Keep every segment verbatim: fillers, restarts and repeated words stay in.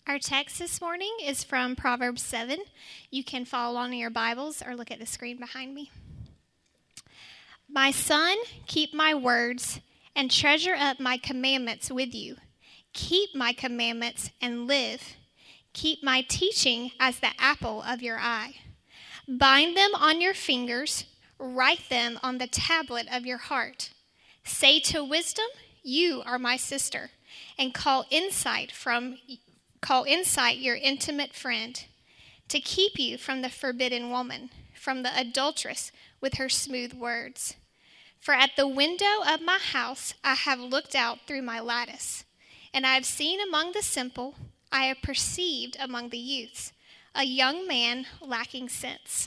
Our text this morning is from Proverbs seven. You can follow along in your Bibles or look at the screen behind me. My son, keep my words and treasure up my commandments with you. Keep my commandments and live. Keep my teaching as the apple of your eye. Bind them on your fingers, write them on the tablet of your heart. Say to wisdom, you are my sister, and call insight from Call insight your intimate friend, to keep you from the forbidden woman, from the adulteress with her smooth words. For at the window of my house I have looked out through my lattice, and I have seen among the simple, I have perceived among the youths, a young man lacking sense.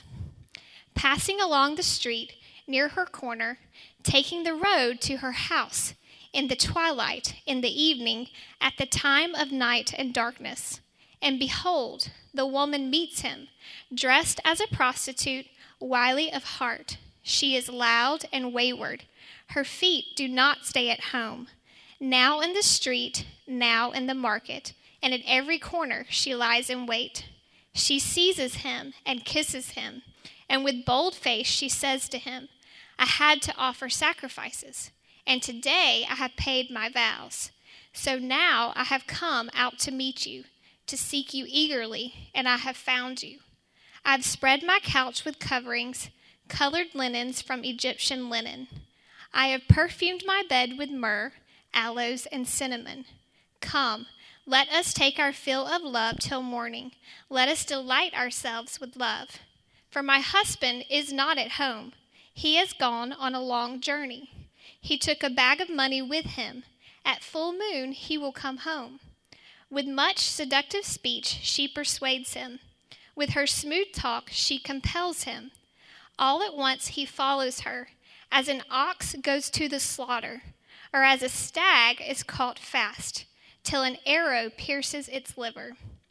Passing along the street near her corner, taking the road to her house, in the twilight, in the evening, at the time of night and darkness. And behold, the woman meets him, dressed as a prostitute, wily of heart. She is loud and wayward. Her feet do not stay at home. Now in the street, now in the market, and at every corner she lies in wait. She seizes him and kisses him, and with bold face she says to him, I had to offer sacrifices, and today I have paid my vows. So now I have come out to meet you, to seek you eagerly, and I have found you. I have spread my couch with coverings, colored linens from Egyptian linen. I have perfumed my bed with myrrh, aloes, and cinnamon. Come, let us take our fill of love till morning. Let us delight ourselves with love. For my husband is not at home. He has gone on a long journey. He took a bag of money with him. At full moon he will come home. With much seductive speech she persuades him. With her smooth talk she compels him. All at once he follows her, as an ox goes to the slaughter, or as a stag is caught fast, till an arrow pierces its liver.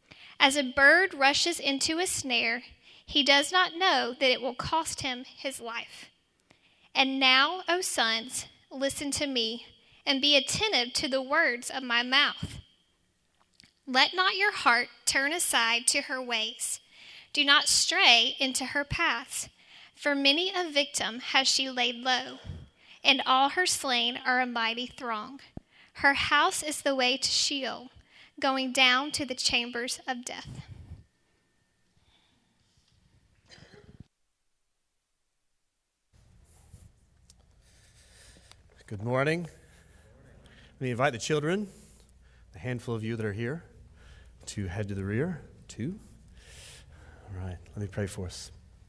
As a bird rushes into a snare, he does not know that it will cost him his life. And now, O sons, listen to me, and be attentive to the words of my mouth. Let not your heart turn aside to her ways. Do not stray into her paths, for many a victim has she laid low, and all her slain are a mighty throng. Her house is the way to Sheol, going down to the chambers of death. Good morning. Let me invite the children, a handful of you that are here, to head to the rear. Two. All right, let me pray for us.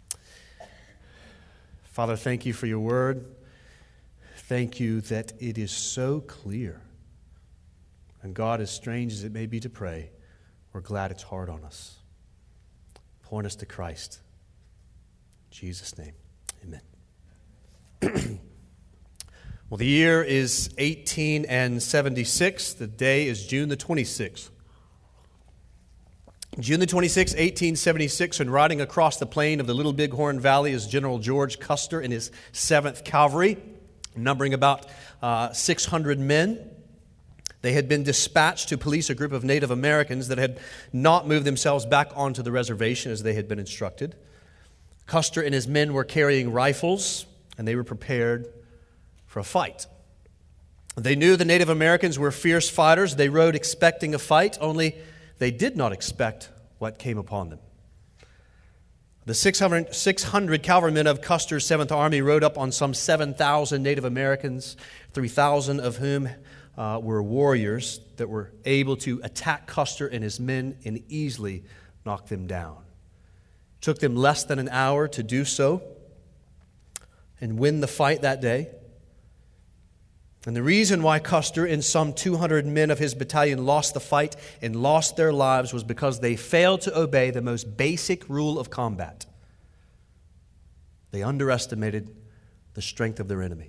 Father, thank you for your word. Thank you that it is so clear. And God, as strange as it may be to pray, we're glad it's hard on us. Point us to Christ. In Jesus' name, amen. Well, the year is eighteen seventy-six. The day is June the twenty-sixth. June the twenty-sixth, eighteen seventy-six, and riding across the plain of the Little Bighorn Valley is General George Custer and his seventh Cavalry, numbering about uh, six hundred men. They had been dispatched to police a group of Native Americans that had not moved themselves back onto the reservation as they had been instructed. Custer and his men were carrying rifles, and they were prepared for a fight. They knew the Native Americans were fierce fighters. They rode expecting a fight, only they did not expect what came upon them. The six hundred, six hundred cavalrymen of Custer's seventh Army rode up on some seven thousand Native Americans, three thousand of whom uh, were warriors that were able to attack Custer and his men and easily knock them down. It took them less than an hour to do so and win the fight that day. And the reason why Custer and some two hundred men of his battalion lost the fight and lost their lives was because they failed to obey the most basic rule of combat. They underestimated the strength of their enemy.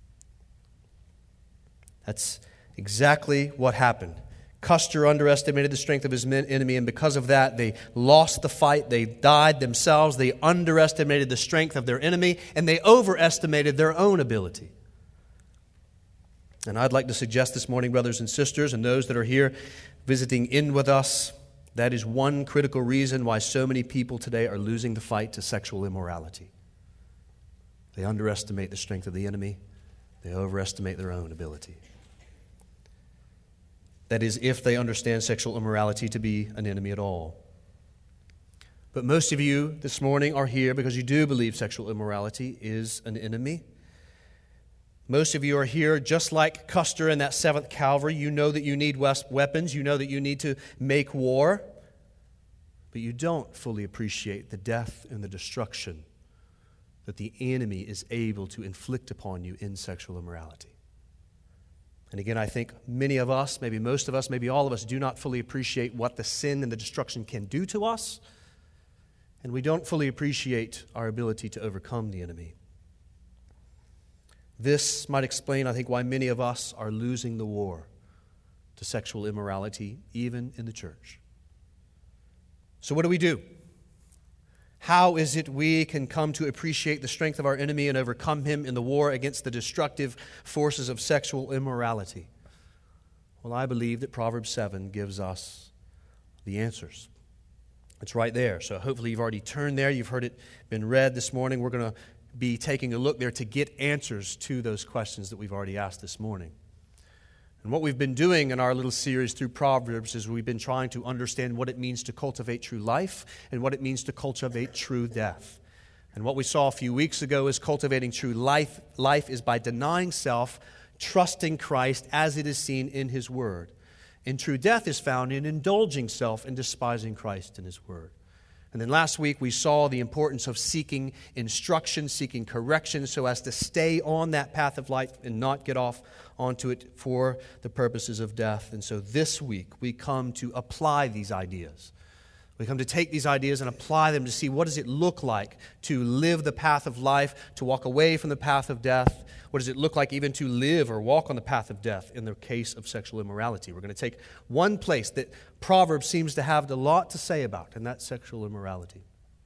That's exactly what happened. Custer underestimated the strength of his enemy, and because of that, they lost the fight. They died themselves. They underestimated the strength of their enemy, and they overestimated their own ability. And I'd like to suggest this morning, brothers and sisters, and those that are here visiting in with us, That is one critical reason why so many people today are losing the fight to sexual immorality. They underestimate the strength of the enemy. They overestimate their own ability. That is, if they understand sexual immorality to be an enemy at all. But most of you this morning are here because you do believe sexual immorality is an enemy. Most of you are here just like Custer in that seventh Calvary. You know that you need weapons. You know that you need to make war. But you don't fully appreciate the death and the destruction that the enemy is able to inflict upon you in sexual immorality. And again, I think many of us, maybe most of us, maybe all of us, do not fully appreciate what the sin and the destruction can do to us. And we don't fully appreciate our ability to overcome the enemy. This might explain, I think, why many of us are losing the war to sexual immorality, even in the church. So what do we do? How is it we can come to appreciate the strength of our enemy and overcome him in the war against the destructive forces of sexual immorality? Well, I believe that Proverbs seven gives us the answers. It's right there. So hopefully you've already turned there. You've heard it been read this morning. We're going to be taking a look there to get answers to those questions that we've already asked this morning. And what we've been doing in our little series through Proverbs is we've been trying to understand what it means to cultivate true life and what it means to cultivate true death. And what we saw a few weeks ago is cultivating true life. Life is by denying self, trusting Christ as it is seen in His Word. And true death is found in indulging self and despising Christ and His Word. And then last week we saw the importance of seeking instruction, seeking correction so as to stay on that path of life and not get off onto it for the purposes of death. And so this week we come to apply these ideas. We come to take these ideas and apply them to see what does it look like to live the path of life, to walk away from the path of death. What does it look like even to live or walk on the path of death in the case of sexual immorality? We're going to take one place that Proverbs seems to have a lot to say about, and that's sexual immorality.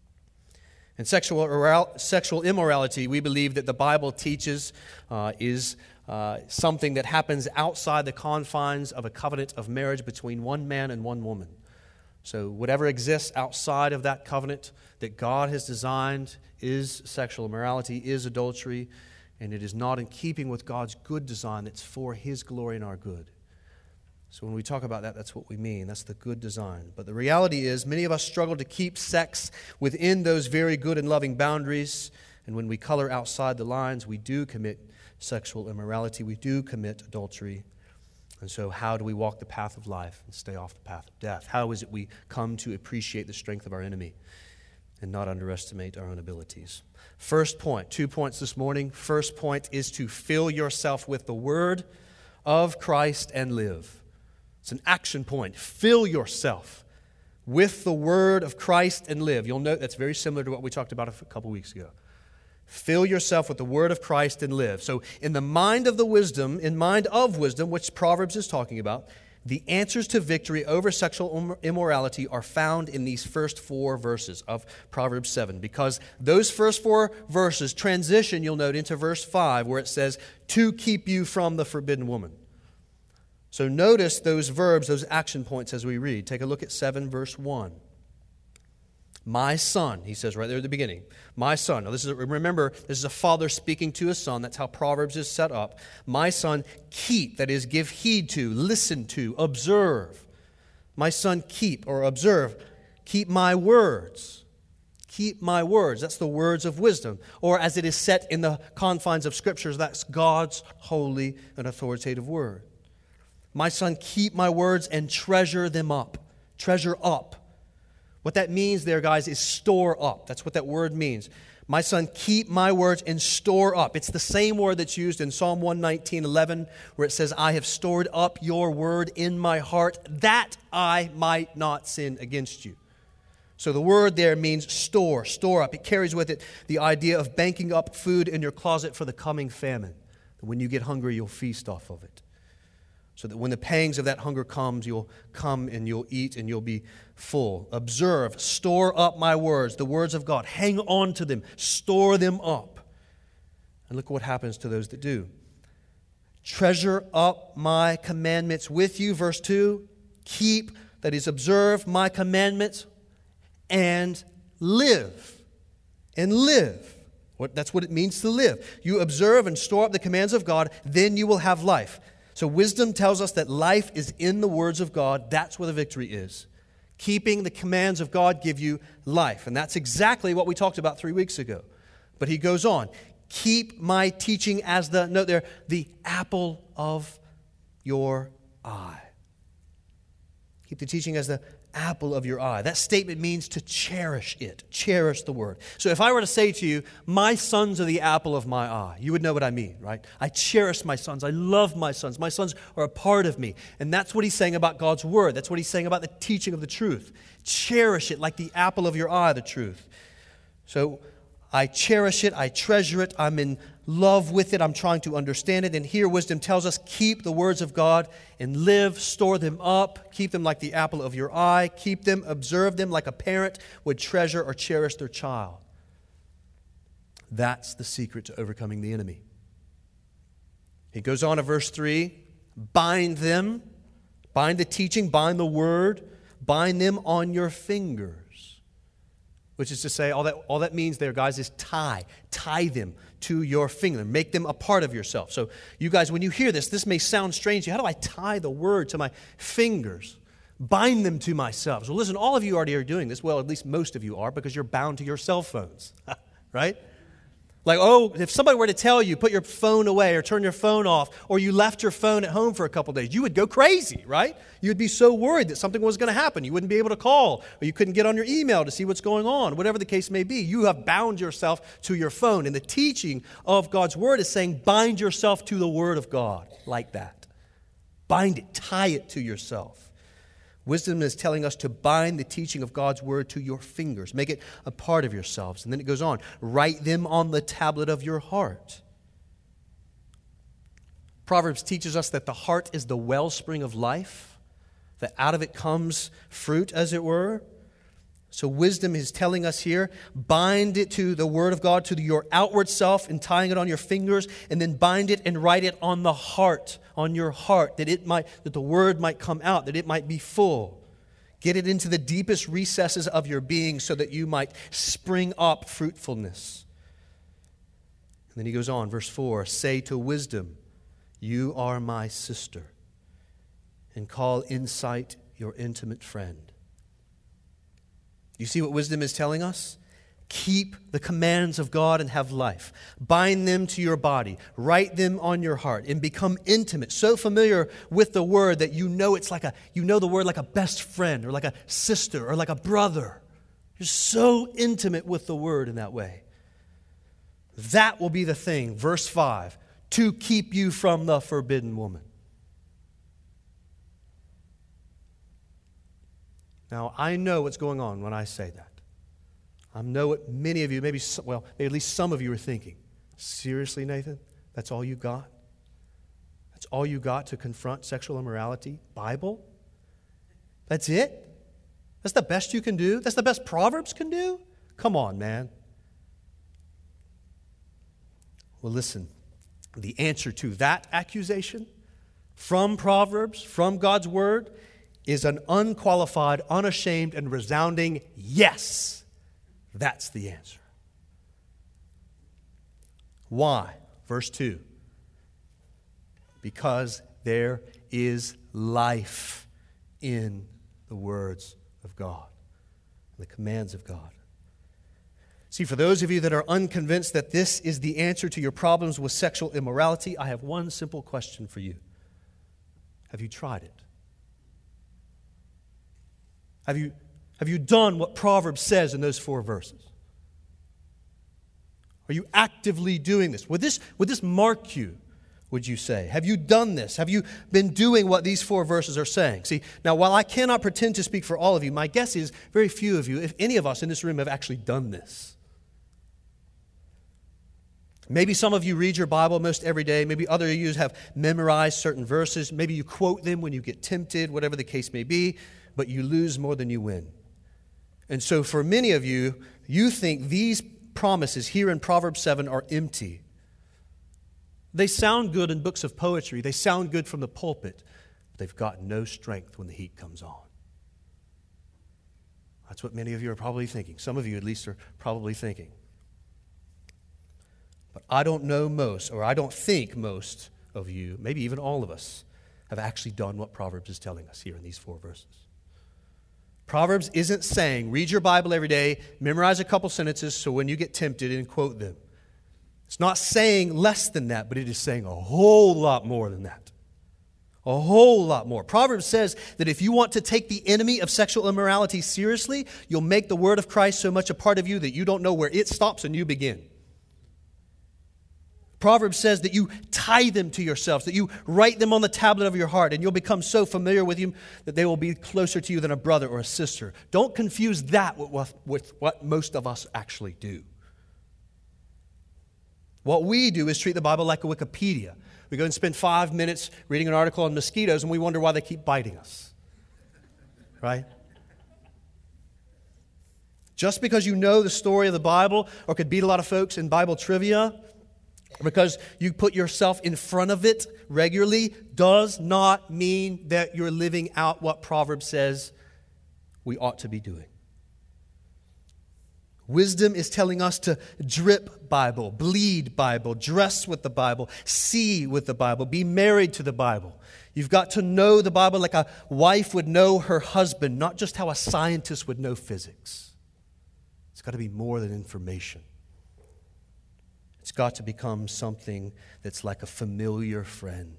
And sexual, sexual immorality, we believe that the Bible teaches uh, is uh, something that happens outside the confines of a covenant of marriage between one man and one woman. So whatever exists outside of that covenant that God has designed is sexual immorality, is adultery, and it is not in keeping with God's good design that's for His glory and our good. So when we talk about that, that's what we mean. That's the good design. But the reality is many of us struggle to keep sex within those very good and loving boundaries. And when we color outside the lines, we do commit sexual immorality. We do commit adultery. And so how do we walk the path of life and stay off the path of death? How is it we come to appreciate the strength of our enemy and not underestimate our own abilities? First point, two points this morning. First point is to fill yourself with the Word of Christ and live. It's an action point. Fill yourself with the Word of Christ and live. You'll note that's very similar to what we talked about a couple weeks ago. Fill yourself with the Word of Christ and live. So in the mind of the wisdom, in mind of wisdom, which Proverbs is talking about, the answers to victory over sexual immorality are found in these first four verses of Proverbs seven. Because those first four verses transition, you'll note, into verse five, where it says, to keep you from the forbidden woman. So notice those verbs, those action points as we read. Take a look at seven, verse one. My son, he says right there at the beginning. My son. Now this is, remember, this is a father speaking to a son. That's how Proverbs is set up. My son, keep, that is, give heed to, listen to, observe. My son, keep or observe. Keep my words. Keep my words. That's the words of wisdom. Or as it is set in the confines of Scriptures, that's God's holy and authoritative word. My son, keep my words and treasure them up. Treasure up. What that means there, guys, is store up. That's what that word means. My son, keep my words and store up. It's the same word that's used in Psalm one nineteen, eleven, where it says, I have stored up your word in my heart that I might not sin against you. So the word there means store, store up. It carries with it the idea of banking up food in your closet for the coming famine. When you get hungry, you'll feast off of it. So that when the pangs of that hunger comes, you'll come and you'll eat and you'll be full. Observe, store up my words, the words of God. Hang on to them, store them up. And look what happens to those that do. Treasure up my commandments with you, verse two. Keep that is, observe my commandments and live. And live. What, that's what it means to live. You observe and store up the commands of God, then you will have life. So wisdom tells us that life is in the words of God. That's where the victory is. Keeping the commands of God give you life. And that's exactly what we talked about three weeks ago. But he goes on. Keep my teaching as the, note there, the apple of your eye. Keep the teaching as the apple of your eye. That statement means to cherish it. Cherish the word. So if I were to say to you, my sons are the apple of my eye, you would know what I mean, right? I cherish my sons. I love my sons. My sons are a part of me. And that's what he's saying about God's word. That's what he's saying about the teaching of the truth. Cherish it like the apple of your eye, the truth. So I cherish it. I treasure it. I'm in love with it. I'm trying to understand it. And here wisdom tells us, keep the words of God and live, store them up, keep them like the apple of your eye, keep them, observe them like a parent would treasure or cherish their child. That's the secret to overcoming the enemy. He goes on to verse three, bind them, bind the teaching, bind the word, bind them on your fingers. Which is to say, all that, all that means there, guys, is tie. Tie them to your finger. Make them a part of yourself. So you guys, when you hear this, this may sound strange to you. How do I tie the word to my fingers? Bind them to myself. So listen, all of you already are doing this. Well, at least most of you are, because you're bound to your cell phones. Right? Like, oh, if somebody were to tell you, put your phone away or turn your phone off, or you left your phone at home for a couple days, you would go crazy, right? You would be so worried that something was going to happen. You wouldn't be able to call, or you couldn't get on your email to see what's going on, whatever the case may be. You have bound yourself to your phone. And the teaching of God's word is saying, bind yourself to the word of God like that. Bind it, tie it to yourself. Wisdom is telling us to bind the teaching of God's word to your fingers. Make it a part of yourselves. And then it goes on. Write them on the tablet of your heart. Proverbs teaches us that the heart is the wellspring of life, that out of it comes fruit, as it were. So wisdom is telling us here, bind it to the word of God, to your outward self, and tying it on your fingers, and then bind it and write it on the heart, on your heart, that it might, that the word might come out, that it might be full. Get it into the deepest recesses of your being so that you might spring up fruitfulness. And then he goes on, verse four, say to wisdom, you are my sister, and call insight your intimate friend. You see what wisdom is telling us? Keep the commands of God and have life. Bind them to your body. Write them on your heart and become intimate, so familiar with the word that you know it's like a, you know the word like a best friend or like a sister or like a brother. You're so intimate with the word in that way. That will be the thing, verse five, to keep you from the forbidden woman. Now, I know what's going on when I say that. I know what many of you, maybe, well, maybe at least some of you are thinking. Seriously, Nathan? That's all you got? That's all you got to confront sexual immorality? Bible? That's it? That's the best you can do? That's the best Proverbs can do? Come on, man. Well, listen. The answer to that accusation from Proverbs, from God's Word, is an unqualified, unashamed, and resounding yes. That's the answer. Why? Verse two. Because there is life in the words of God, the commands of God. See, for those of you that are unconvinced that this is the answer to your problems with sexual immorality, I have one simple question for you. Have you tried it? Have you, have you done what Proverbs says in those four verses? Are you actively doing this? Would this, would this mark you, would you say? Have you done this? Have you been doing what these four verses are saying? See, now while I cannot pretend to speak for all of you, my guess is very few of you, if any of us in this room, have actually done this. Maybe some of you read your Bible most every day. Maybe other of you have memorized certain verses. Maybe you quote them when you get tempted, whatever the case may be. But you lose more than you win. And so for many of you, you think these promises here in Proverbs seven are empty. They sound good in books of poetry. They sound good from the pulpit. But they've got no strength when the heat comes on. That's what many of you are probably thinking. Some of you at least are probably thinking. But I don't know most, or I don't think most of you, maybe even all of us, have actually done what Proverbs is telling us here in these four verses. Proverbs isn't saying, read your Bible every day, memorize a couple sentences so when you get tempted and quote them. It's not saying less than that, but it is saying a whole lot more than that. A whole lot more. Proverbs says that if you want to take the enemy of sexual immorality seriously, you'll make the word of Christ so much a part of you that you don't know where it stops and you begin. Proverbs says that you tie them to yourselves, that you write them on the tablet of your heart, and you'll become so familiar with them that they will be closer to you than a brother or a sister. Don't confuse that with, with what most of us actually do. What we do is treat the Bible like a Wikipedia. We go and spend five minutes reading an article on mosquitoes, and we wonder why they keep biting us. Right? Just because you know the story of the Bible or could beat a lot of folks in Bible trivia, because you put yourself in front of it regularly, does not mean that you're living out what Proverbs says we ought to be doing. Wisdom is telling us to drip Bible, bleed Bible, dress with the Bible, see with the Bible, be married to the Bible. You've got to know the Bible like a wife would know her husband, not just how a scientist would know physics. It's got to be more than information. It's got to become something that's like a familiar friend.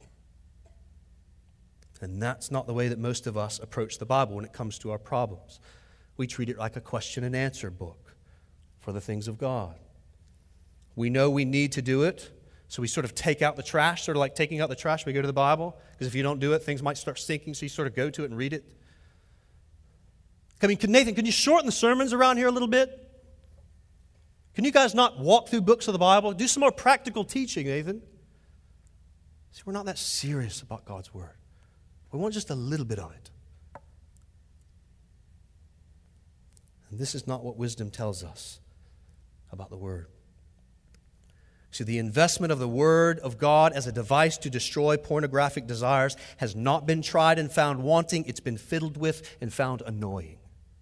And that's not the way that most of us approach the Bible when it comes to our problems. We treat it like a question and answer book for the things of God. We know we need to do it, so we sort of take out the trash, sort of like taking out the trash. We go to the Bible, because if you don't do it, things might start sinking, so you sort of go to it and read it. I mean, Nathan, can you shorten the sermons around here a little bit? Can you guys not walk through books of the Bible? Do some more practical teaching, Nathan. See, we're not that serious about God's Word. We want just a little bit of it. And this is not what wisdom tells us about the Word. See, the investment of the Word of God as a device to destroy pornographic desires has not been tried and found wanting. It's been fiddled with and found annoying.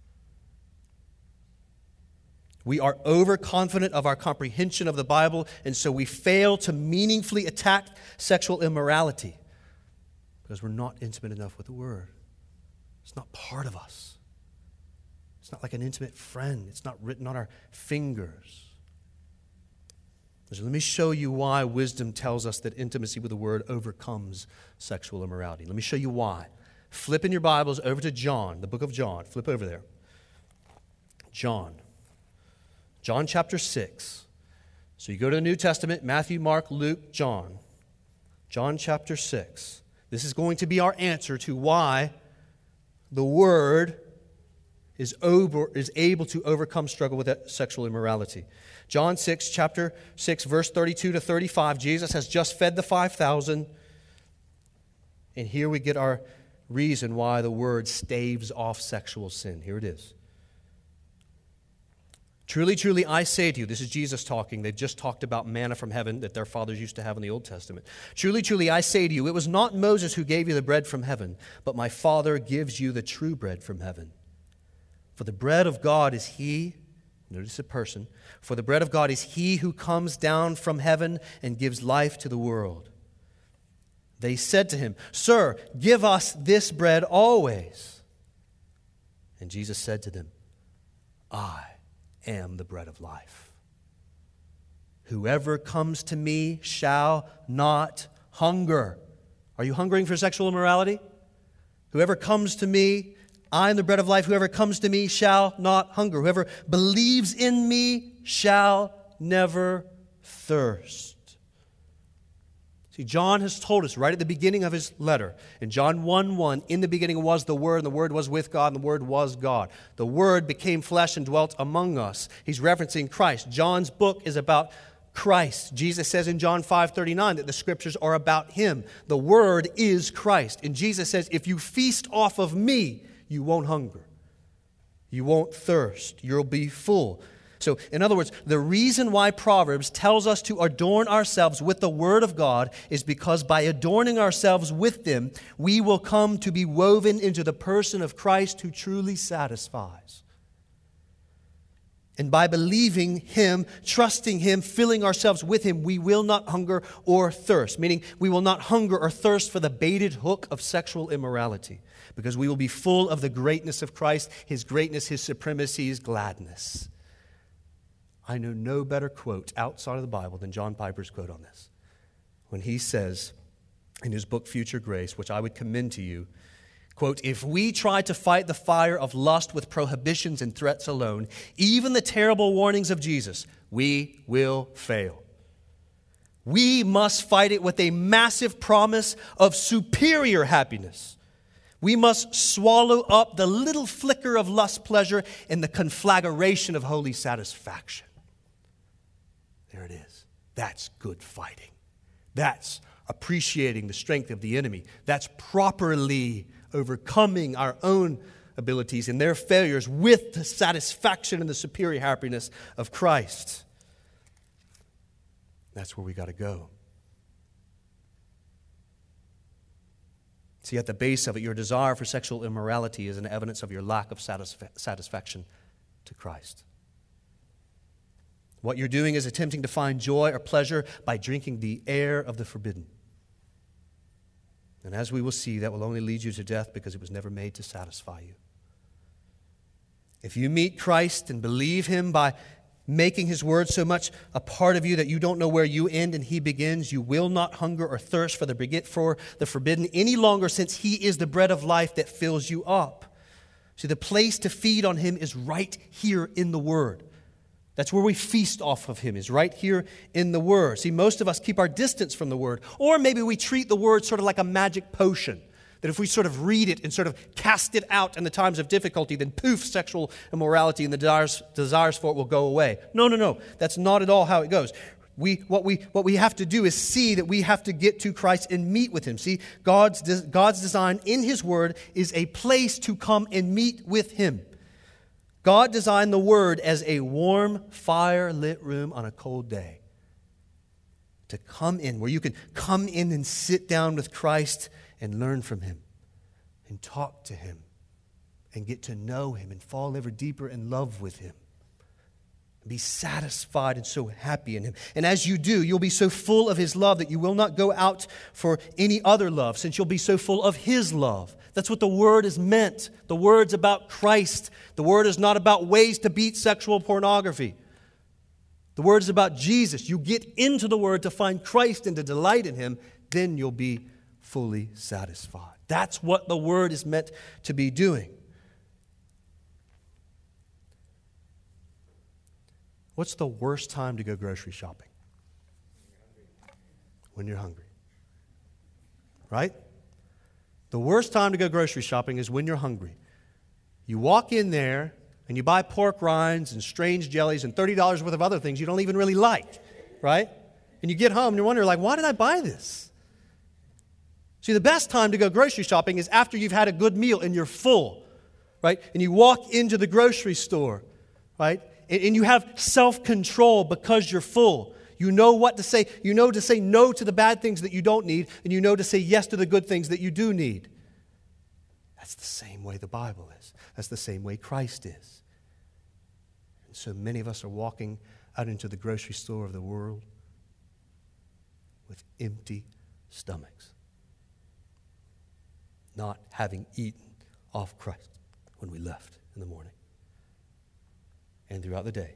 We are overconfident of our comprehension of the Bible, and so we fail to meaningfully attack sexual immorality because we're not intimate enough with the Word. It's not part of us. It's not like an intimate friend. It's not written on our fingers. So let me show you why wisdom tells us that intimacy with the Word overcomes sexual immorality. Let me show you why. Flip in your Bibles over to John, the book of John. Flip over there. John. John chapter six. So you go to the New Testament, Matthew, Mark, Luke, John. John chapter six. This is going to be our answer to why the Word is over is able to overcome struggle with sexual immorality. John six, chapter six, verse thirty-two to thirty-five. Jesus has just fed the five thousand. And here we get our reason why the Word staves off sexual sin. Here it is. Truly, truly, I say to you, this is Jesus talking. They've just talked about manna from heaven that their fathers used to have in the Old Testament. Truly, truly, I say to you, it was not Moses who gave you the bread from heaven, but my Father gives you the true bread from heaven. For the bread of God is he, notice a person, for the bread of God is he who comes down from heaven and gives life to the world. They said to him, Sir, give us this bread always. And Jesus said to them, I am the bread of life. Whoever comes to me shall not hunger. Are you hungering for sexual immorality? Whoever comes to me, I am the bread of life. Whoever comes to me shall not hunger. Whoever believes in me shall never thirst. See, John has told us right at the beginning of his letter, in John one one, in the beginning was the Word, and the Word was with God, and the Word was God. The Word became flesh and dwelt among us. He's referencing Christ. John's book is about Christ. Jesus says in John five thirty-nine that the Scriptures are about Him. The Word is Christ. And Jesus says, if you feast off of me, you won't hunger. You won't thirst. You'll be full. So, in other words, the reason why Proverbs tells us to adorn ourselves with the Word of God is because by adorning ourselves with them, we will come to be woven into the person of Christ who truly satisfies. And by believing Him, trusting Him, filling ourselves with Him, we will not hunger or thirst. Meaning we will not hunger or thirst for the baited hook of sexual immorality. Because we will be full of the greatness of Christ, His greatness, His supremacy, His gladness. I know no better quote outside of the Bible than John Piper's quote on this. When he says in his book, Future Grace, which I would commend to you, quote, "If we try to fight the fire of lust with prohibitions and threats alone, even the terrible warnings of Jesus, we will fail. We must fight it with a massive promise of superior happiness. We must swallow up the little flicker of lust pleasure in the conflagration of holy satisfaction." There it is. That's good fighting. That's appreciating the strength of the enemy. That's properly overcoming our own abilities and their failures with the satisfaction and the superior happiness of Christ. That's where we got to go. See, at the base of it, your desire for sexual immorality is an evidence of your lack of satisfa- satisfaction to Christ. What you're doing is attempting to find joy or pleasure by drinking the air of the forbidden. And as we will see, that will only lead you to death because it was never made to satisfy you. If you meet Christ and believe Him by making His word so much a part of you that you don't know where you end and He begins, you will not hunger or thirst for the, for the forbidden any longer, since He is the bread of life that fills you up. See, the place to feed on Him is right here in the Word. That's where we feast off of Him, is right here in the Word. See, most of us keep our distance from the Word, or maybe we treat the Word sort of like a magic potion, that if we sort of read it and sort of cast it out in the times of difficulty, then poof, sexual immorality and the desires, desires for it will go away. No, no, no. That's not at all how it goes. We, what we, what we have to do is see that we have to get to Christ and meet with Him. See, God's, God's design in His Word is a place to come and meet with Him. God designed the Word as a warm, fire-lit room on a cold day. To come in, where you can come in and sit down with Christ and learn from Him and talk to Him and get to know Him and fall ever deeper in love with Him. And be satisfied and so happy in Him. And as you do, you'll be so full of His love that you will not go out for any other love, since you'll be so full of His love. That's what the Word is meant. The Word's about Christ. The Word is not about ways to beat sexual pornography. The Word is about Jesus. You get into the Word to find Christ and to delight in Him, then you'll be fully satisfied. That's what the Word is meant to be doing. What's the worst time to go grocery shopping? When you're hungry. Right? The worst time to go grocery shopping is when you're hungry. You walk in there and you buy pork rinds and strange jellies and thirty dollars worth of other things you don't even really like, right? And you get home and you wonder, like, why did I buy this? See, the best time to go grocery shopping is after you've had a good meal and you're full, right? And you walk into the grocery store, right? And, and you have self-control because you're full. You know what to say. You know to say no to the bad things that you don't need, and you know to say yes to the good things that you do need. That's the same way the Bible is. That's the same way Christ is. And so many of us are walking out into the grocery store of the world with empty stomachs, not having eaten off Christ when we left in the morning and throughout the day.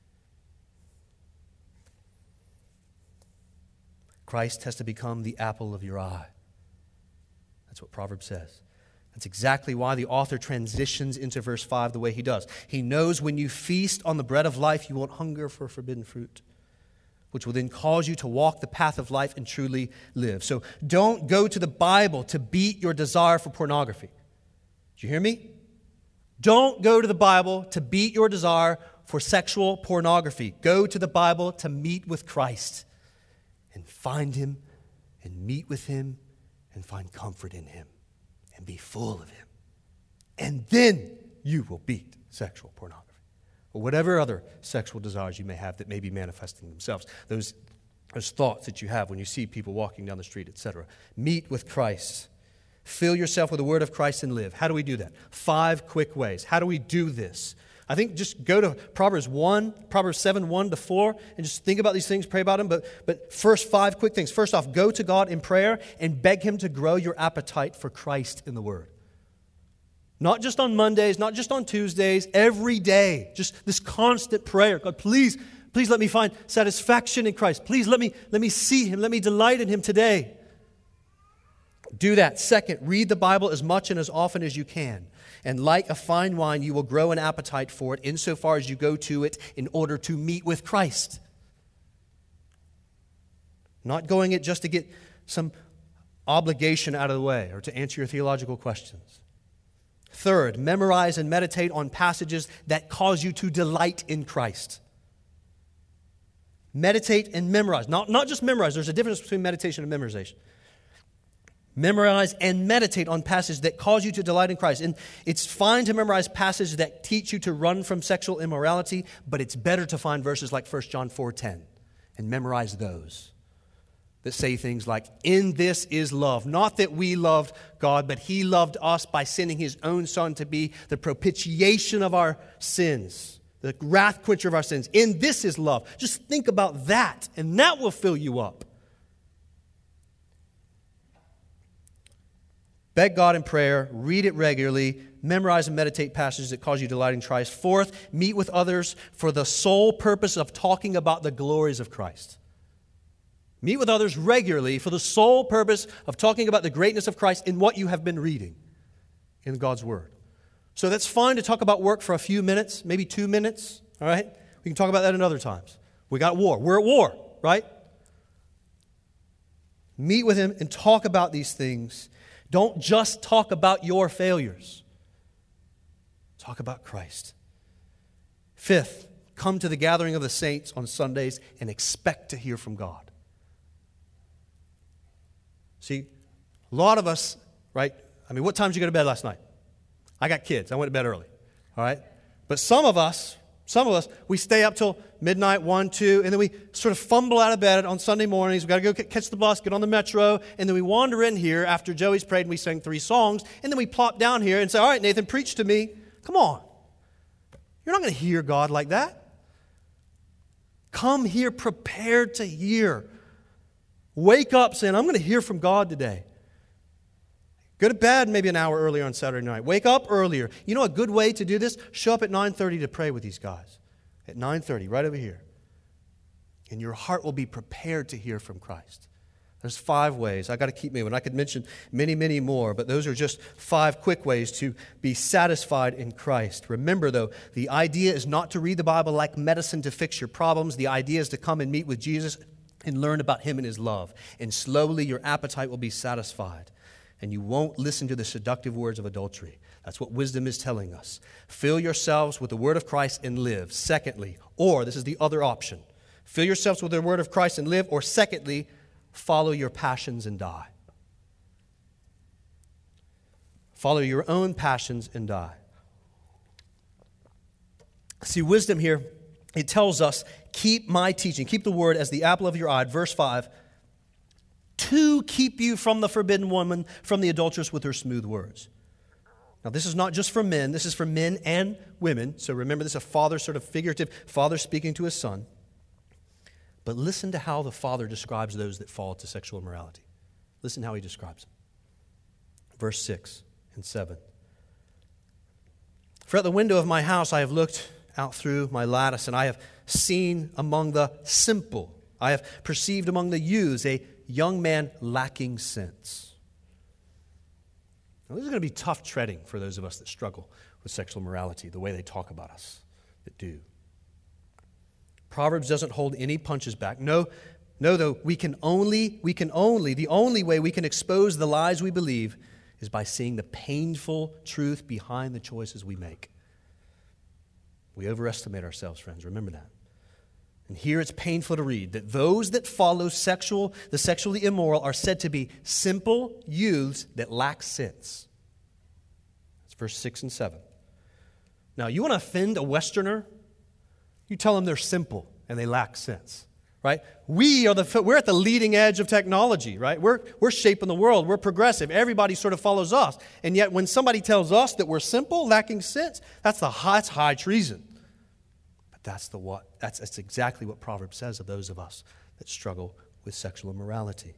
Christ has to become the apple of your eye. That's what Proverbs says. That's exactly why the author transitions into verse five the way he does. He knows when you feast on the bread of life, you won't hunger for forbidden fruit, which will then cause you to walk the path of life and truly live. So don't go to the Bible to beat your desire for pornography. Did you hear me? Don't go to the Bible to beat your desire for sexual pornography. Go to the Bible to meet with Christ and find Him and meet with Him and find comfort in Him and be full of Him. And then you will beat sexual pornography or whatever other sexual desires you may have that may be manifesting themselves. Those, those thoughts that you have when you see people walking down the street, et cetera. Meet with Christ. Fill yourself with the Word of Christ and live. How do we do that? Five quick ways. How do we do this? I think just go to Proverbs one, Proverbs seven, one to four, and just think about these things, pray about them. But, but first, five quick things. First off, go to God in prayer and beg Him to grow your appetite for Christ in the Word. Not just on Mondays, not just on Tuesdays, every day. Just this constant prayer. God, please, please let me find satisfaction in Christ. Please let me, let me see Him. Let me delight in Him today. Do that. Second, read the Bible as much and as often as you can. And like a fine wine, you will grow an appetite for it insofar as you go to it in order to meet with Christ. Not going it just to get some obligation out of the way or to answer your theological questions. Third, memorize and meditate on passages that cause you to delight in Christ. Meditate and memorize. Not, not just memorize. There's a difference between meditation and memorization. Memorize and meditate on passages that cause you to delight in Christ. And it's fine to memorize passages that teach you to run from sexual immorality, but it's better to find verses like First John four ten and memorize those that say things like, in this is love. Not that we loved God, but He loved us by sending His own Son to be the propitiation of our sins, the wrath quencher of our sins. In this is love. Just think about that, and that will fill you up. Beg God in prayer, read it regularly, memorize and meditate passages that cause you delight in Christ. Fourth, meet with others for the sole purpose of talking about the glories of Christ. Meet with others regularly for the sole purpose of talking about the greatness of Christ in what you have been reading in God's Word. So that's fine to talk about work for a few minutes, maybe two minutes, all right? We can talk about that in other times. We got war. We're at war, right? Meet with Him and talk about these things. Don't just talk about your failures. Talk about Christ. Fifth, come to the gathering of the saints on Sundays and expect to hear from God. See, a lot of us, right? I mean, what time did you go to bed last night? I got kids. I went to bed early, all right? But some of us, some of us, we stay up till midnight, one, two, and then we sort of fumble out of bed on Sunday mornings. We've got to go catch the bus, get on the metro, and then we wander in here after Joey's prayed and we sang three songs, and then we plop down here and say, all right, Nathan, preach to me. Come on. You're not going to hear God like that. Come here prepared to hear. Wake up saying, I'm going to hear from God today. Go to bed maybe an hour earlier on Saturday night. Wake up earlier. You know a good way to do this? Show up at nine thirty to pray with these guys. At nine thirty, right over here. And your heart will be prepared to hear from Christ. There's five ways. I got to keep moving. I could mention many, many more, but those are just five quick ways to be satisfied in Christ. Remember, though, the idea is not to read the Bible like medicine to fix your problems. The idea is to come and meet with Jesus and learn about Him and His love. And slowly your appetite will be satisfied. And you won't listen to the seductive words of adultery. That's what wisdom is telling us. Fill yourselves with the word of Christ and live. Secondly, or this is the other option. Fill yourselves with the word of Christ and live. Or secondly, follow your passions and die. Follow your own passions and die. See, wisdom here, it tells us, keep my teaching, keep the word as the apple of your eye. Verse five, to keep you from the forbidden woman, from the adulteress with her smooth words. Now, this is not just for men. This is for men and women. So remember, this is a father, sort of figurative, father speaking to his son. But listen to how the Father describes those that fall to sexual immorality. Listen how He describes them. Verse six and seven. For at the window of my house I have looked out through my lattice, and I have seen among the simple, I have perceived among the youths a young man lacking sense. Now, this is going to be tough treading for those of us that struggle with sexual morality, the way they talk about us that do. Proverbs doesn't hold any punches back. No, no, though, we can only, we can only, the only way we can expose the lies we believe is by seeing the painful truth behind the choices we make. We overestimate ourselves, friends. Remember that. And here it's painful to read that those that follow sexual, the sexually immoral are said to be simple youths that lack sense. That's verse six and seven. Now, you want to offend a Westerner? You tell them they're simple and they lack sense. right? We are the, we're at the leading edge of technology, right? We're, we're shaping the world. We're progressive. Everybody sort of follows us. And yet when somebody tells us that we're simple, lacking sense, that's the high, that's high treason. But that's the what, that's, that's exactly what Proverbs says of those of us that struggle with sexual immorality.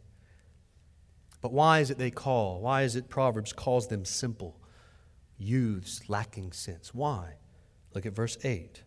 But why is it they call? Why is it Proverbs calls them simple? Youths lacking sense. Why? Look at verse eight.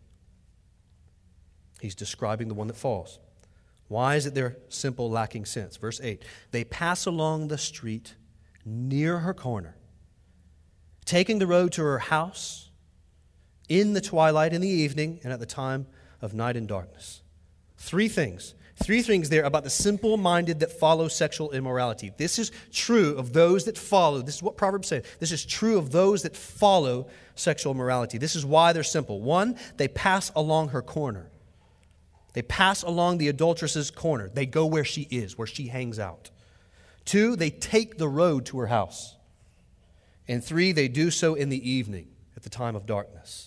He's describing the one that falls. Why is it they're simple, lacking sense? Verse eight. They pass along the street near her corner, taking the road to her house in the twilight, in the evening, and at the time of night and darkness. Three things. Three things there about the simple-minded that follow sexual immorality. This is true of those that follow. This is what Proverbs say. This is true of those that follow sexual immorality. This is why they're simple. One, they pass along her corner. They pass along the adulteress's corner. They go where she is, where she hangs out. Two, they take the road to her house. And three, they do so in the evening, at the time of darkness.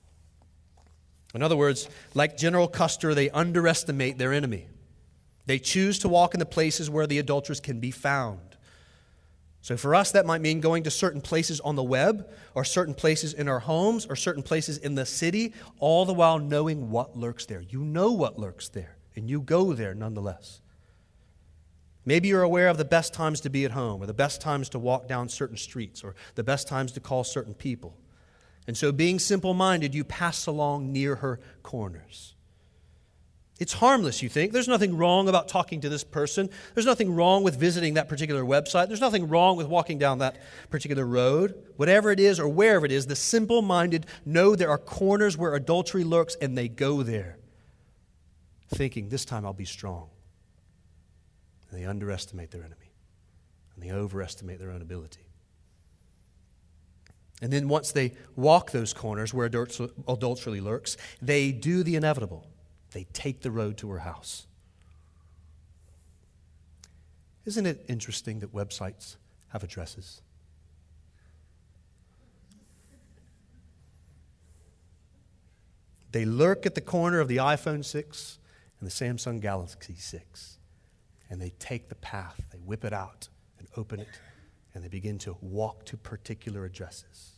In other words, like General Custer, they underestimate their enemy. They choose to walk in the places where the adulteress can be found. So for us, that might mean going to certain places on the web, or certain places in our homes, or certain places in the city, all the while knowing what lurks there. You know what lurks there, and you go there nonetheless. Maybe you're aware of the best times to be at home, or the best times to walk down certain streets, or the best times to call certain people. And so being simple-minded, you pass along near her corners. It's harmless, you think. There's nothing wrong about talking to this person. There's nothing wrong with visiting that particular website. There's nothing wrong with walking down that particular road. Whatever it is or wherever it is, the simple-minded know there are corners where adultery lurks, and they go there, thinking, this time I'll be strong. And they underestimate their enemy, and they overestimate their own ability. And then once they walk those corners where adultery lurks, they do the inevitable. They take the road to her house. Isn't it interesting that websites have addresses? They lurk at the corner of the iPhone six and the Samsung Galaxy six. And they take the path, they whip it out and open it, and they begin to walk to particular addresses.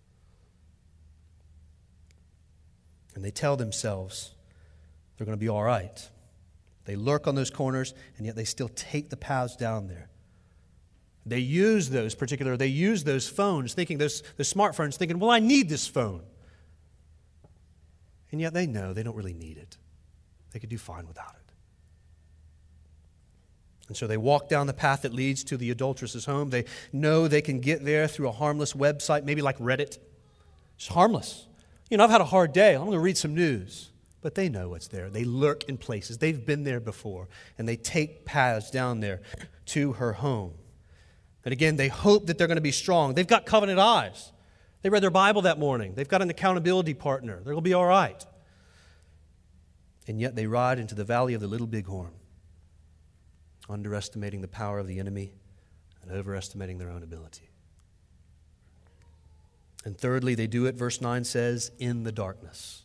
And they tell themselves they're going to be all right. They lurk on those corners, and yet they still take the paths down there. They use those particular, they use those phones, thinking, those, those smartphones, thinking, well, I need this phone. And yet they know they don't really need it. They could do fine without it. And so they walk down the path that leads to the adulteress's home. They know they can get there through a harmless website, maybe like Reddit. It's harmless. You know, I've had a hard day. I'm going to read some news. But they know what's there. They lurk in places. They've been there before. And they take paths down there to her home. And again, they hope that they're going to be strong. They've got covenant eyes. They read their Bible that morning. They've got an accountability partner. They're going to be all right. And yet they ride into the valley of the Little Bighorn, underestimating the power of the enemy and overestimating their own ability. And thirdly, they do it, verse nine says, in the darkness.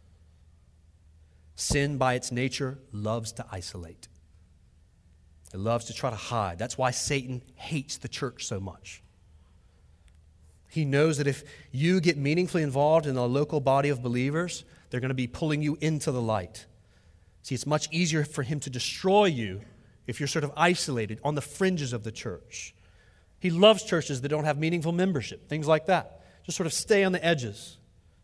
Sin, by its nature, loves to isolate. It loves to try to hide. That's why Satan hates the church so much. He knows that if you get meaningfully involved in a local body of believers, they're going to be pulling you into the light. See, it's much easier for him to destroy you if you're sort of isolated on the fringes of the church. He loves churches that don't have meaningful membership, things like that. Just sort of stay on the edges.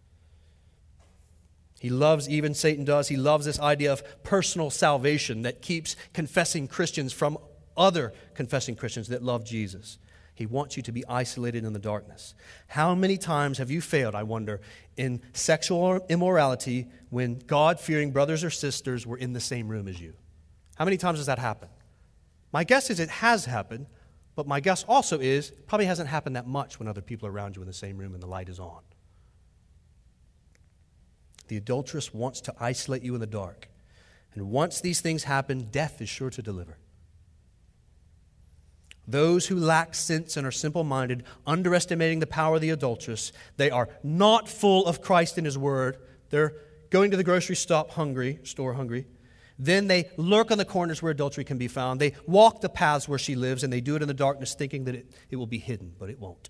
He loves, even Satan does, he loves this idea of personal salvation that keeps confessing Christians from other confessing Christians that love Jesus. He wants you to be isolated in the darkness. How many times have you failed, I wonder, in sexual immorality when God-fearing brothers or sisters were in the same room as you? How many times has that happened? My guess is it has happened, but my guess also is it probably hasn't happened that much when other people are around you in the same room and the light is on. The adulteress wants to isolate you in the dark. And once these things happen, death is sure to deliver. Those who lack sense and are simple-minded, underestimating the power of the adulteress, they are not full of Christ and His Word. They're going to the grocery stop hungry, store hungry. Then they lurk on the corners where adultery can be found. They walk the paths where she lives, and they do it in the darkness thinking that it, it will be hidden, but it won't.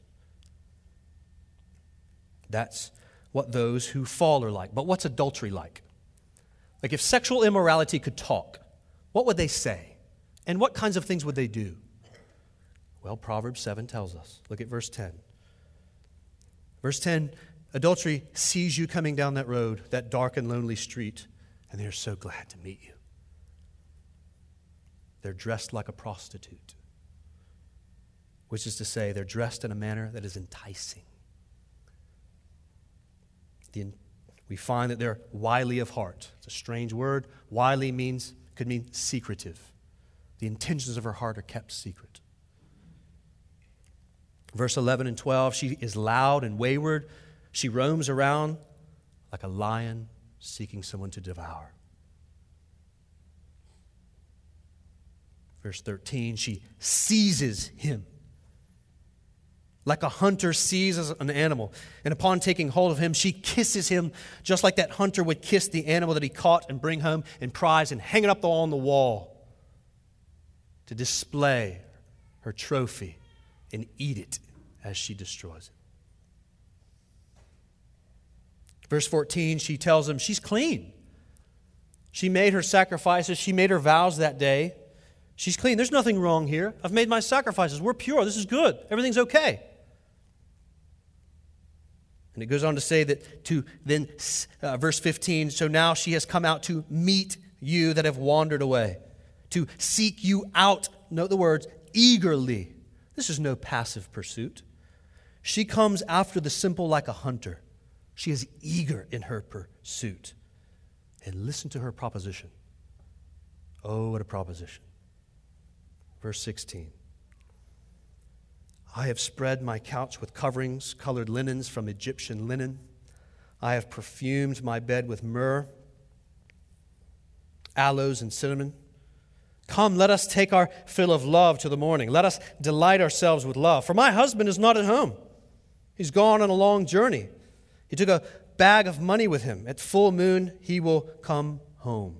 That's what those who fall are like. But what's adultery like? Like if sexual immorality could talk, what would they say? And what kinds of things would they do? Well, Proverbs seven tells us. Look at verse ten. Verse ten, adultery sees you coming down that road, that dark and lonely street, and they're so glad to meet you. They're dressed like a prostitute, which is to say, they're dressed in a manner that is enticing. The, we find that they're wily of heart. It's a strange word. Wily means, could mean secretive. The intentions of her heart are kept secret. Verse eleven and twelve, she is loud and wayward. She roams around like a lion seeking someone to devour. Verse thirteen, she seizes him like a hunter seizes an animal. And upon taking hold of him, she kisses him just like that hunter would kiss the animal that he caught and bring home and prize and hang it up on the wall to display her trophy and eat it as she destroys it. Verse fourteen, she tells him she's clean. She made her sacrifices. She made her vows that day. She's clean. There's nothing wrong here. I've made my sacrifices. We're pure. This is good. Everything's okay. And it goes on to say that to then, uh, verse fifteen, so now she has come out to meet you that have wandered away, to seek you out, note the words, eagerly. This is no passive pursuit. She comes after the simple like a hunter. She is eager in her pursuit. And listen to her proposition. Oh, what a proposition. Verse sixteen. I have spread my couch with coverings, colored linens from Egyptian linen. I have perfumed my bed with myrrh, aloes, and cinnamon. Come, let us take our fill of love to the morning. Let us delight ourselves with love. For my husband is not at home. He's gone on a long journey. He took a bag of money with him. At full moon, he will come home.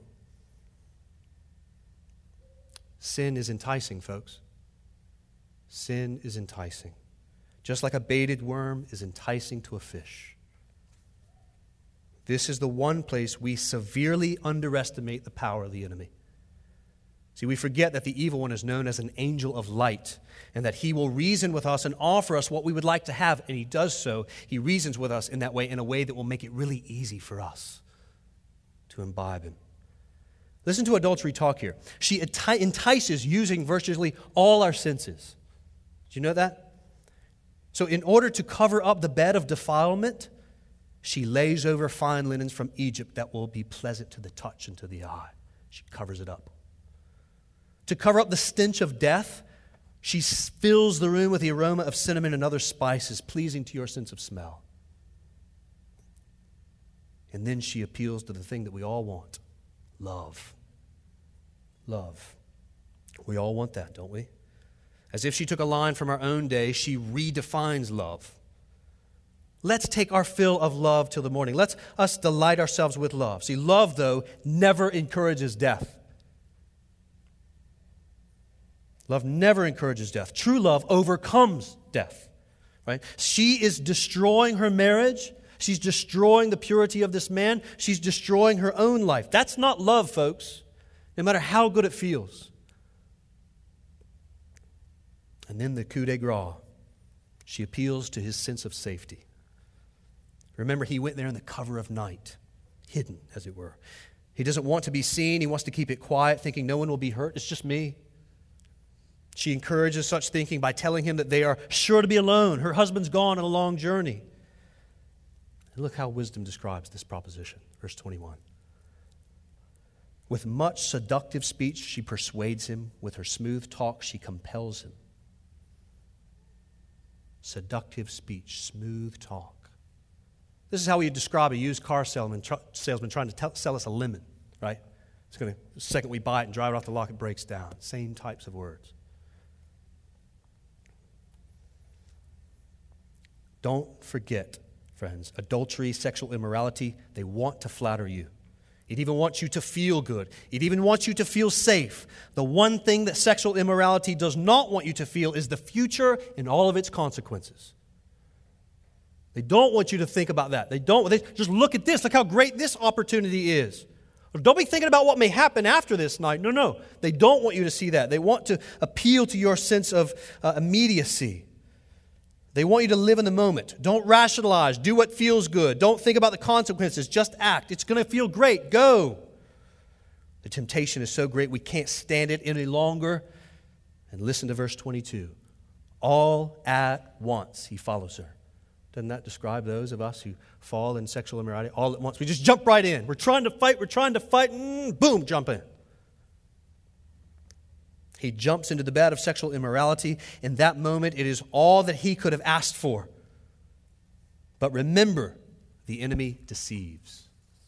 Sin is enticing, folks. Sin is enticing. Just like a baited worm is enticing to a fish. This is the one place we severely underestimate the power of the enemy. See, we forget that the evil one is known as an angel of light and that he will reason with us and offer us what we would like to have, and he does so. He reasons with us in that way, in a way that will make it really easy for us to imbibe him. Listen to adultery talk here. She entices using virtually all our senses. Do you know that? So in order to cover up the bed of defilement, she lays over fine linens from Egypt that will be pleasant to the touch and to the eye. She covers it up. To cover up the stench of death, she fills the room with the aroma of cinnamon and other spices, pleasing to your sense of smell. And then she appeals to the thing that we all want, love. Love. We all want that, don't we? As if she took a line from our own day, she redefines love. Let's take our fill of love till the morning. Let's us delight ourselves with love. See, love, though, never encourages death. Love never encourages death. True love overcomes death. Right? She is destroying her marriage. She's destroying the purity of this man. She's destroying her own life. That's not love, folks, no matter how good it feels. And then the coup de grace. She appeals to his sense of safety. Remember, he went there in the cover of night, hidden, as it were. He doesn't want to be seen. He wants to keep it quiet, thinking no one will be hurt. It's just me. She encourages such thinking by telling him that they are sure to be alone. Her husband's gone on a long journey. And look how wisdom describes this proposition. Verse twenty-one. With much seductive speech, she persuades him. With her smooth talk, she compels him. Seductive speech, smooth talk. This is how we describe a used car salesman, tr- salesman trying to tell, sell us a lemon, right? It's going to, the second we buy it and drive it off the lot, it breaks down. Same types of words. Don't forget, friends, adultery, sexual immorality, they want to flatter you. It even wants you to feel good. It even wants you to feel safe. The one thing that sexual immorality does not want you to feel is the future and all of its consequences. They don't want you to think about that. They don't. They just look at this. Look how great this opportunity is. Don't be thinking about what may happen after this night. No, no. They don't want you to see that. They want to appeal to your sense of uh, immediacy. They want you to live in the moment. Don't rationalize. Do what feels good. Don't think about the consequences. Just act. It's going to feel great. Go. The temptation is so great we can't stand it any longer. And listen to verse twenty-two. All at once he follows her. Doesn't that describe those of us who fall in sexual immorality? All at once. We just jump right in. We're trying to fight. We're trying to fight. And boom, jump in. He jumps into the bed of sexual immorality. In that moment, it is all that he could have asked for. But remember, the enemy deceives.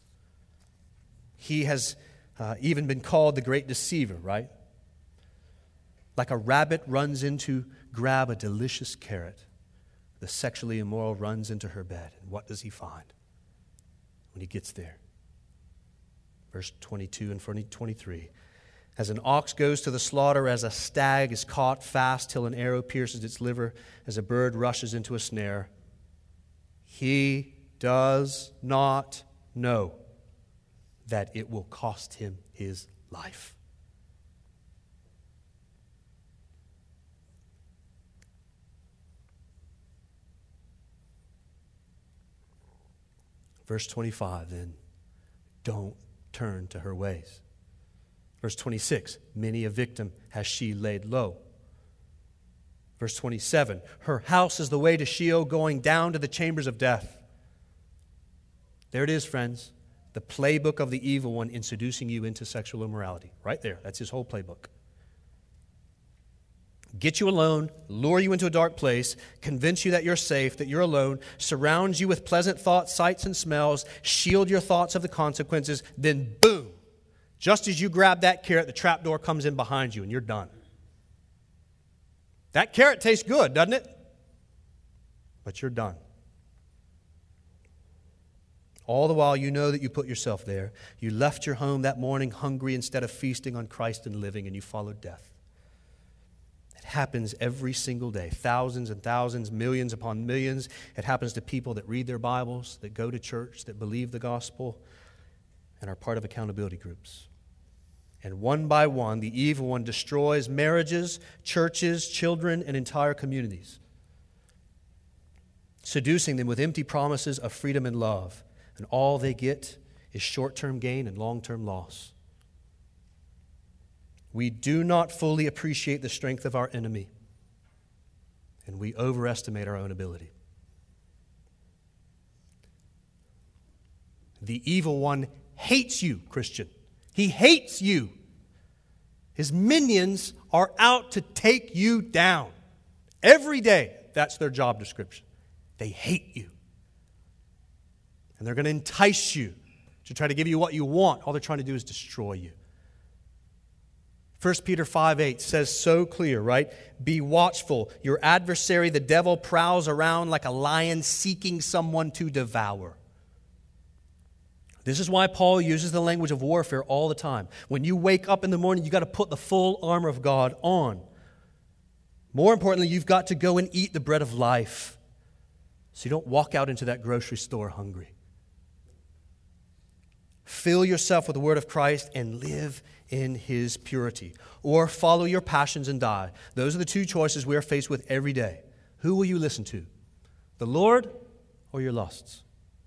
He has uh, even been called the great deceiver, right? Like a rabbit runs in to grab a delicious carrot, the sexually immoral runs into her bed. And what does he find when he gets there? Verse twenty-two and twenty-three. As an ox goes to the slaughter, as a stag is caught fast till an arrow pierces its liver, as a bird rushes into a snare, he does not know that it will cost him his life. Verse twenty-five, then, don't turn to her ways. Verse twenty-six, many a victim has she laid low. Verse twenty-seven, her house is the way to Sheol, going down to the chambers of death. There it is, friends. The playbook of the evil one in seducing you into sexual immorality. Right there. That's his whole playbook. Get you alone, lure you into a dark place, convince you that you're safe, that you're alone, surround you with pleasant thoughts, sights, and smells, shield your thoughts of the consequences, then boom, just as you grab that carrot, the trapdoor comes in behind you and you're done. That carrot tastes good, doesn't it? But you're done. All the while you know that you put yourself there. You left your home that morning hungry instead of feasting on Christ and living, and you followed death. It happens every single day. Thousands and thousands, millions upon millions. It happens to people that read their Bibles, that go to church, that believe the gospel, and are part of accountability groups. And one by one, the evil one destroys marriages, churches, children, and entire communities, seducing them with empty promises of freedom and love. And all they get is short-term gain and long-term loss. We do not fully appreciate the strength of our enemy, and we overestimate our own ability. The evil one hates you, Christian. He hates you. His minions are out to take you down. Every day, that's their job description. They hate you. And they're going to entice you to try to give you what you want. All they're trying to do is destroy you. First Peter five eight says so clear, right? Be watchful. Your adversary, the devil, prowls around like a lion seeking someone to devour. This is why Paul uses the language of warfare all the time. When you wake up in the morning, you've got to put the full armor of God on. More importantly, you've got to go and eat the bread of life so you don't walk out into that grocery store hungry. Fill yourself with the word of Christ and live in his purity. Or follow your passions and die. Those are the two choices we are faced with every day. Who will you listen to? The Lord or your lusts?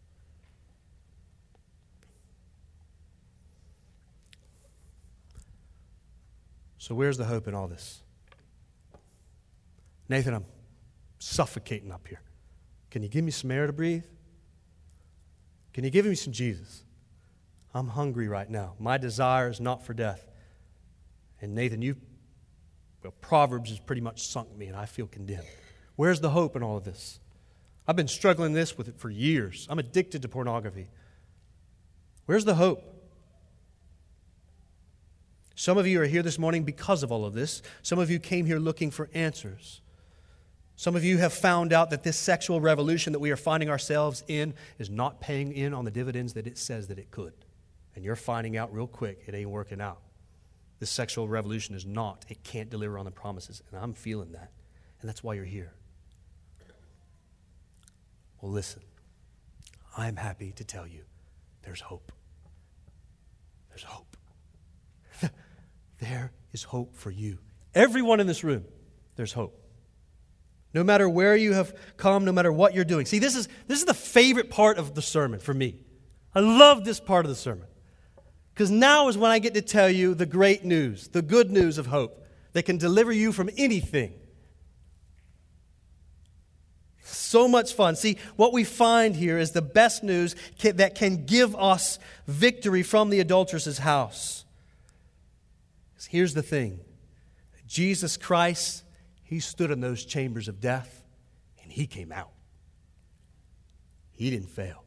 So where's the hope in all this? Nathan, I'm suffocating up here. Can you give me some air to breathe? Can you give me some Jesus? I'm hungry right now. My desire is not for death. And Nathan, you, well, Proverbs has pretty much sunk me, and I feel condemned. Where's the hope in all of this? I've been struggling this with it for years. I'm addicted to pornography. Where's the hope? Some of you are here this morning because of all of this. Some of you came here looking for answers. Some of you have found out that this sexual revolution that we are finding ourselves in is not paying in on the dividends that it says that it could and you're finding out real quick it ain't working out. This sexual revolution is not. It can't deliver on the promises, and I'm feeling that, and that's why you're here. Well, listen, I'm happy to tell you there's hope. There's hope. There is hope for you. Everyone in this room, there's hope. No matter where you have come, no matter what you're doing. See, this is this is the favorite part of the sermon for me. I love this part of the sermon. Because now is when I get to tell you the great news, the good news of hope that can deliver you from anything. So much fun. See, what we find here is the best news that can give us victory from the adulteress's house. Here's the thing. Jesus Christ, He stood in those chambers of death and He came out. He didn't fail.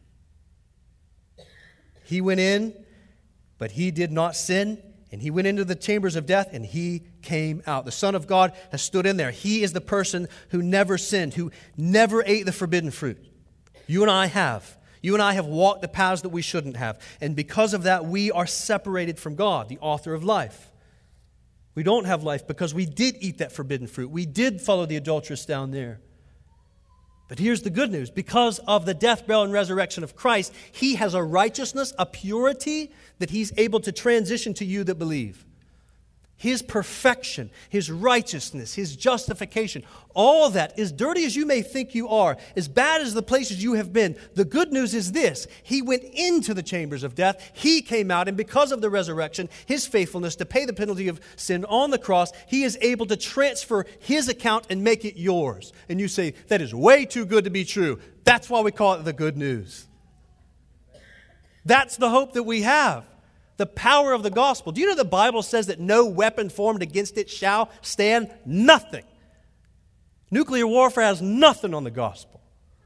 He went in, but He did not sin. And He went into the chambers of death and He came out. The Son of God has stood in there. He is the person who never sinned, who never ate the forbidden fruit. You and I have. You and I have walked the paths that we shouldn't have. And because of that, we are separated from God, the author of life. We don't have life because we did eat that forbidden fruit. We did follow the adulteress down there. But here's the good news. Because of the death, burial, and resurrection of Christ, He has a righteousness, a purity that He's able to transition to you that believe. His perfection, His righteousness, His justification, all that, as dirty as you may think you are, as bad as the places you have been, the good news is this. He went into the chambers of death. He came out, and because of the resurrection, His faithfulness to pay the penalty of sin on the cross, He is able to transfer His account and make it yours. And you say, that is way too good to be true. That's why we call it the good news. That's the hope that we have. The power of the gospel. Do you know the Bible says that no weapon formed against it shall stand? Nothing. Nuclear warfare has nothing on the gospel.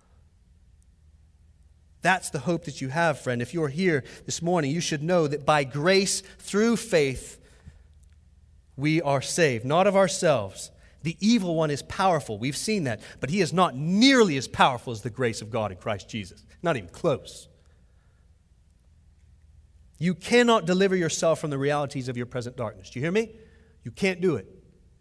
That's the hope that you have, friend. If you're here this morning, you should know that by grace, through faith, we are saved. Not of ourselves. The evil one is powerful. We've seen that. But he is not nearly as powerful as the grace of God in Christ Jesus. Not even close. You cannot deliver yourself from the realities of your present darkness. Do you hear me? You can't do it.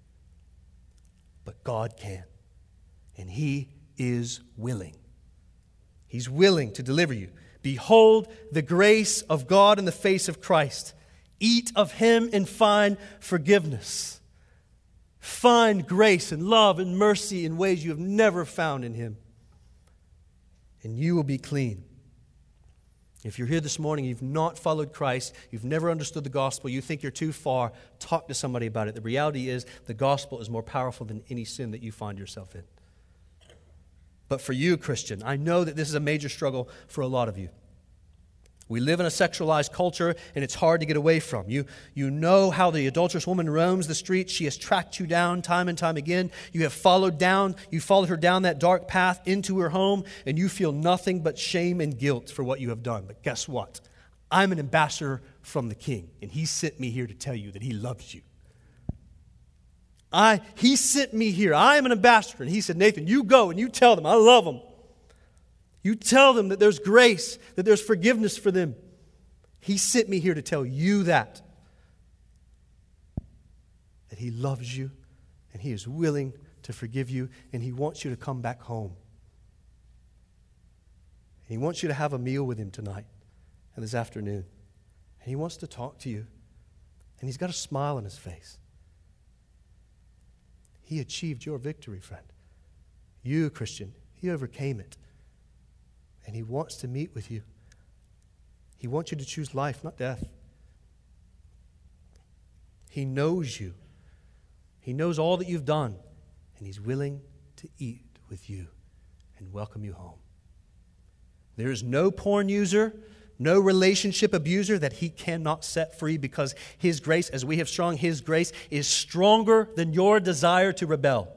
But God can. And He is willing. He's willing to deliver you. Behold the grace of God in the face of Christ. Eat of Him and find forgiveness. Find grace and love and mercy in ways you have never found in Him. And you will be clean. If you're here this morning, you've not followed Christ, you've never understood the gospel, you think you're too far, talk to somebody about it. The reality is the gospel is more powerful than any sin that you find yourself in. But for you, Christian, I know that this is a major struggle for a lot of you. We live in a sexualized culture, and it's hard to get away from. You, you know how the adulterous woman roams the streets. She has tracked you down time and time again. You have followed down, you followed her down that dark path into her home, and you feel nothing but shame and guilt for what you have done. But guess what? I'm an ambassador from the King, and He sent me here to tell you that He loves you. I, he sent me here. I am an ambassador, and He said, Nathan, you go and you tell them I love them. You tell them that there's grace, that there's forgiveness for them. He sent me here to tell you that. That He loves you and He is willing to forgive you and He wants you to come back home. And He wants you to have a meal with Him tonight and this afternoon. And He wants to talk to you. And He's got a smile on His face. He achieved your victory, friend. You, Christian, He overcame it. And He wants to meet with you. He wants you to choose life, not death. He knows you. He knows all that you've done. And He's willing to eat with you and welcome you home. There is no porn user, no relationship abuser that He cannot set free because His grace, as we have strong, His grace is stronger than your desire to rebel.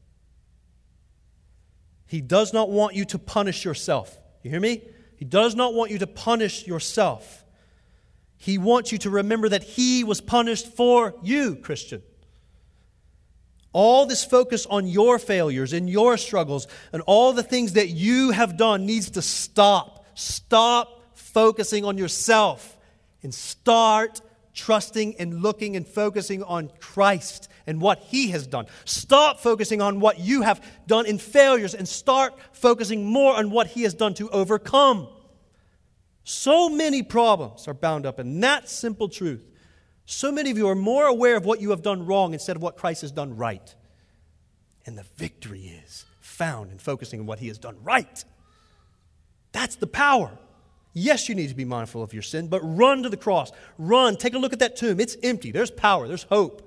He does not want you to punish yourself. You hear me? He does not want you to punish yourself. He wants you to remember that He was punished for you, Christian. All this focus on your failures and your struggles and all the things that you have done needs to stop. Stop focusing on yourself and start trusting and looking and focusing on Christ and what He has done. Stop focusing on what you have done in failures and start focusing more on what He has done to overcome. So many problems are bound up in that simple truth. So many of you are more aware of what you have done wrong instead of what Christ has done right. And the victory is found in focusing on what He has done right. That's the power. Yes, you need to be mindful of your sin, but run to the cross. Run. Take a look at that tomb. It's empty. There's power. There's hope.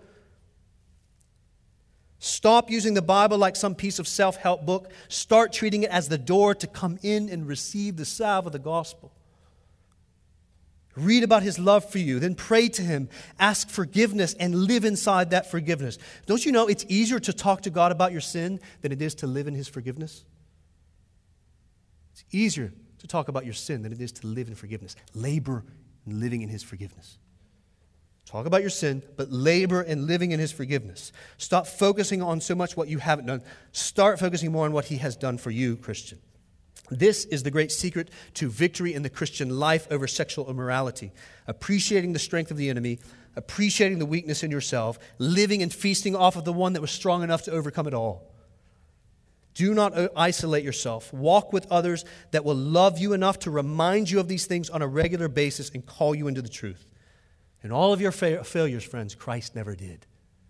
Stop using the Bible like some piece of self-help book. Start treating it as the door to come in and receive the salve of the gospel. Read about His love for you. Then pray to Him. Ask forgiveness and live inside that forgiveness. Don't you know it's easier to talk to God about your sin than it is to live in His forgiveness? It's easier to talk about your sin than it is to live in forgiveness. Labor in living in His forgiveness. Talk about your sin, but labor in living in His forgiveness. Stop focusing on so much what you haven't done. Start focusing more on what He has done for you, Christian. This is the great secret to victory in the Christian life over sexual immorality. Appreciating the strength of the enemy, appreciating the weakness in yourself, living and feasting off of the one that was strong enough to overcome it all. Do not isolate yourself. Walk with others that will love you enough to remind you of these things on a regular basis and call you into the truth. And all of your fa- failures, friends, Christ never did.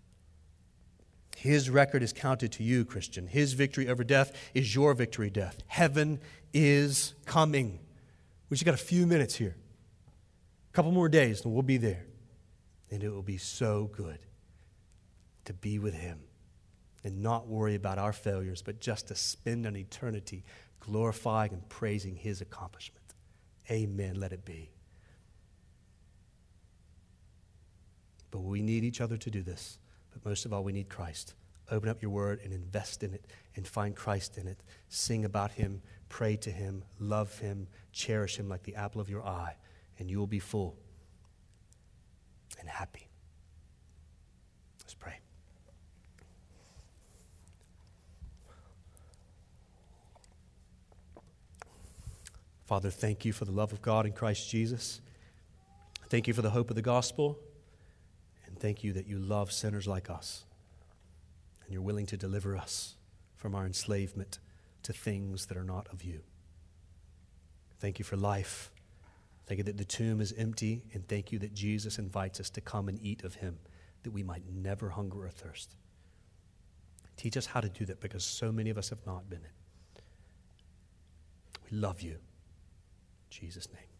His record is counted to you, Christian. His victory over death is your victory, death. Heaven is coming. We just got a few minutes here. A couple more days and we'll be there. And it will be so good to be with Him. And not worry about our failures, but just to spend an eternity glorifying and praising His accomplishment. Amen. Let it be. But we need each other to do this. But most of all, we need Christ. Open up your word and invest in it and find Christ in it. Sing about Him, pray to Him, love Him, cherish Him like the apple of your eye, and you will be full and happy. Let's pray. Father, thank You for the love of God in Christ Jesus. Thank You for the hope of the gospel. And thank You that You love sinners like us. And You're willing to deliver us from our enslavement to things that are not of You. Thank You for life. Thank You that the tomb is empty. And thank You that Jesus invites us to come and eat of Him, that we might never hunger or thirst. Teach us how to do that, because so many of us have not been it. We love You. In Jesus' name.